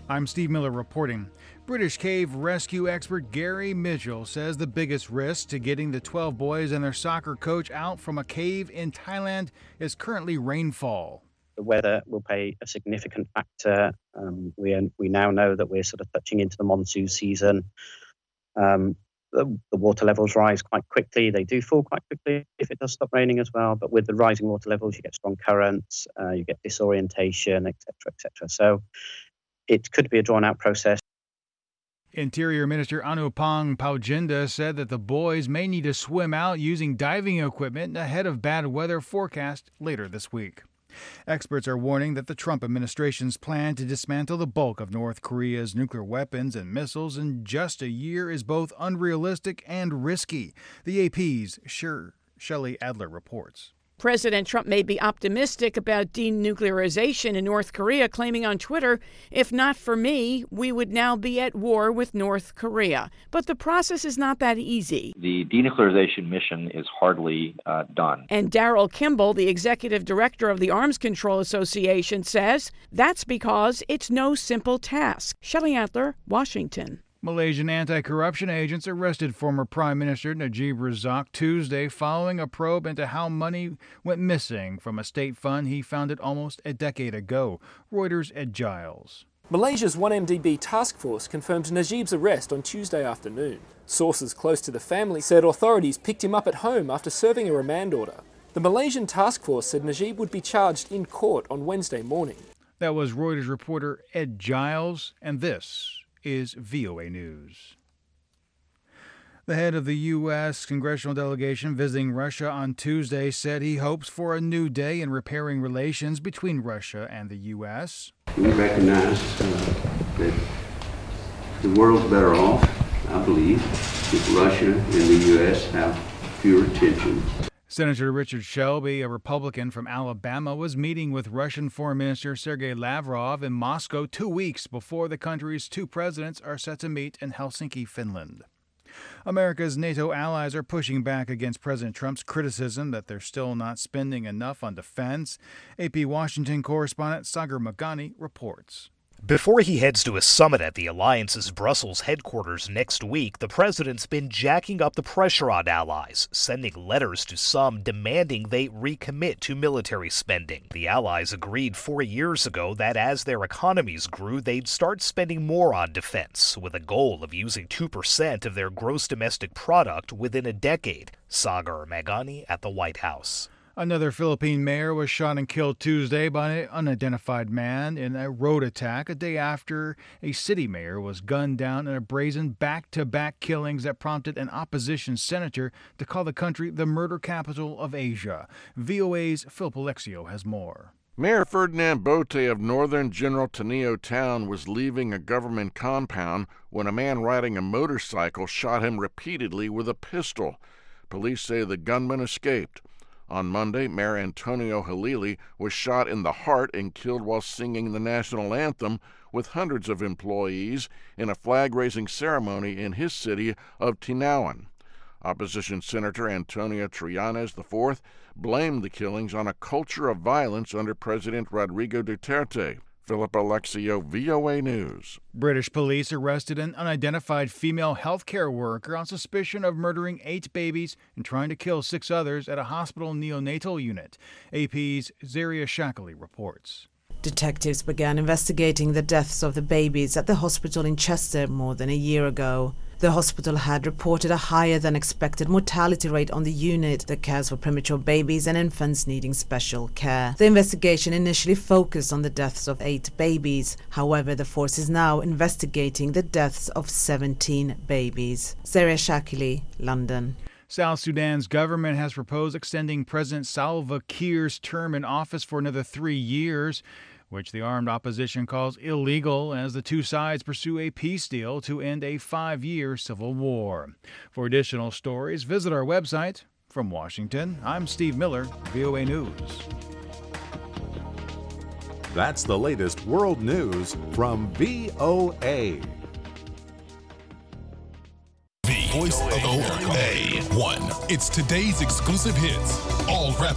I'm Steve Miller reporting. British cave rescue expert Gary Mitchell says the biggest risk to getting the 12 boys and their soccer coach out from a cave in Thailand is currently rainfall. The weather will play a significant factor. We now know that we're sort of touching into the monsoon season. The water levels rise quite quickly. They do fall quite quickly if it does stop raining as well. But with the rising water levels, you get strong currents, you get disorientation, etc. So it could be a drawn-out process. Interior Minister Anupam Paujinda said that the boys may need to swim out using diving equipment ahead of bad weather forecast later this week. Experts are warning that the Trump administration's plan to dismantle the bulk of North Korea's nuclear weapons and missiles in just a year is both unrealistic and risky. The AP's Shelley Adler reports. President Trump may be optimistic about denuclearization in North Korea, claiming on Twitter, "If not for me, we would now be at war with North Korea." But the process is not that easy. The denuclearization mission is hardly done. And Daryl Kimball, the executive director of the Arms Control Association, says that's because it's no simple task. Shelley Adler, Washington. Malaysian anti-corruption agents arrested former Prime Minister Najib Razak Tuesday following a probe into how money went missing from a state fund he founded almost a decade ago. Reuters' Ed Giles. Malaysia's 1MDB task force confirmed Najib's arrest on Tuesday afternoon. Sources close to the family said authorities picked him up at home after serving a remand order. The Malaysian task force said Najib would be charged in court on Wednesday morning. That was Reuters reporter Ed Giles, and this is VOA News. The head of the U.S. congressional delegation visiting Russia on Tuesday said he hopes for a new day in repairing relations between Russia and the U.S. We recognize that the world's better off, I believe, if Russia and the U.S. have fewer tensions. Senator Richard Shelby, a Republican from Alabama, was meeting with Russian Foreign Minister Sergei Lavrov in Moscow 2 weeks before the country's two presidents are set to meet in Helsinki, Finland. America's NATO allies are pushing back against President Trump's criticism that they're still not spending enough on defense. AP Washington correspondent Sagar Meghani reports. Before he heads to a summit at the alliance's Brussels headquarters next week, the president's been jacking up the pressure on allies, sending letters to some demanding they recommit to military spending. The allies agreed 4 years ago that as their economies grew, they'd start spending more on defense, with a goal of using 2% of their gross domestic product within a decade. Sagar Meghani at the White House. Another Philippine mayor was shot and killed Tuesday by an unidentified man in a road attack a day after a city mayor was gunned down in a brazen back-to-back killings that prompted an opposition senator to call the country the murder capital of Asia. VOA's Philip Alexio has more. Mayor Ferdinand Bote of northern General Taneo Town was leaving a government compound when a man riding a motorcycle shot him repeatedly with a pistol. Police say the gunman escaped. On Monday, Mayor Antonio Halili was shot in the heart and killed while singing the national anthem with hundreds of employees in a flag-raising ceremony in his city of Tinawan. Opposition Senator Antonio Trillanes IV blamed the killings on a culture of violence under President Rodrigo Duterte. Philip Alexio, VOA News. British police arrested an unidentified female healthcare worker on suspicion of murdering 8 babies and trying to kill 6 others at a hospital neonatal unit. AP's Zaria Shackley reports. Detectives began investigating the deaths of the babies at the hospital in Chester more than a year ago. The hospital had reported a higher than expected mortality rate on the unit that cares for premature babies and infants needing special care. The investigation initially focused on the deaths of 8 babies. However, the force is now investigating the deaths of 17 babies. Zaria Shackley, London. South Sudan's government has proposed extending President Salva Kiir's term in office for another 3 years, which the armed opposition calls illegal as the two sides pursue a peace deal to end a 5-year civil war. For additional stories, visit our website. From Washington, I'm Steve Miller, VOA News. That's the latest world news from VOA. The Voice of America. A1. It's today's exclusive hits, all rap